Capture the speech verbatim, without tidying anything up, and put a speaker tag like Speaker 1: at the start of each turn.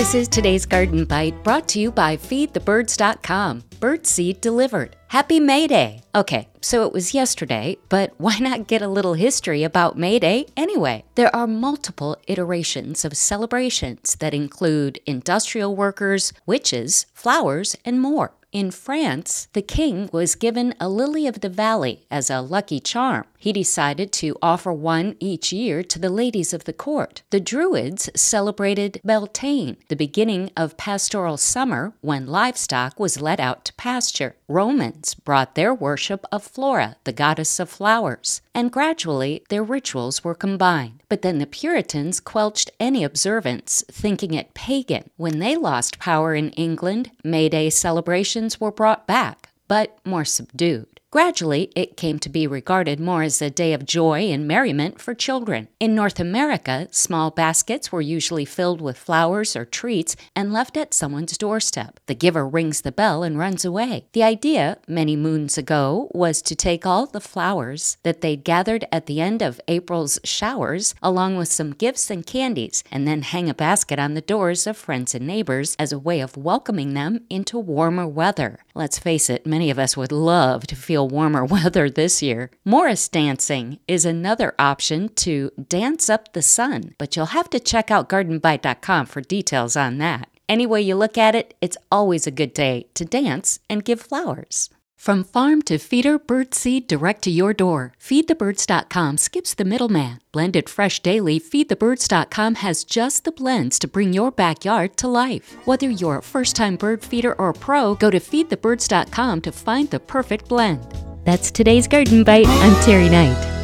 Speaker 1: This is today's Garden Bite, brought to you by feed the birds dot com. Birdseed delivered. Happy May Day! Okay, so it was yesterday, but why not get a little history about May Day anyway? There are multiple iterations of celebrations that include industrial workers, witches, flowers, and more. In France, the king was given a lily of the valley as a lucky charm. He decided to offer one each year to the ladies of the court. The Druids celebrated Beltane, the beginning of pastoral summer when livestock was let out to pasture. Romans brought their worship of Flora, the goddess of flowers, and gradually their rituals were combined. But then the Puritans quelched any observance, thinking it pagan. When they lost power in England, May Day celebrations were brought back, but more subdued. Gradually, it came to be regarded more as a day of joy and merriment for children. In North America, small baskets were usually filled with flowers or treats and left at someone's doorstep. The giver rings the bell and runs away. The idea, many moons ago, was to take all the flowers that they'd gathered at the end of April's showers, along with some gifts and candies, and then hang a basket on the doors of friends and neighbors as a way of welcoming them into warmer weather. Let's face it, many of us would love to feel warmer weather this year. Morris dancing is another option to dance up the sun, but you'll have to check out garden bite dot com for details on that. Any way you look at it, it's always a good day to dance and give flowers. From farm to feeder, birdseed direct to your door. feed the birds dot com skips the middleman. Blended fresh daily, feed the birds dot com has just the blends to bring your backyard to life. Whether you're a first-time bird feeder or a pro, go to feed the birds dot com to find the perfect blend. That's today's Garden Bite. I'm Terry Knight.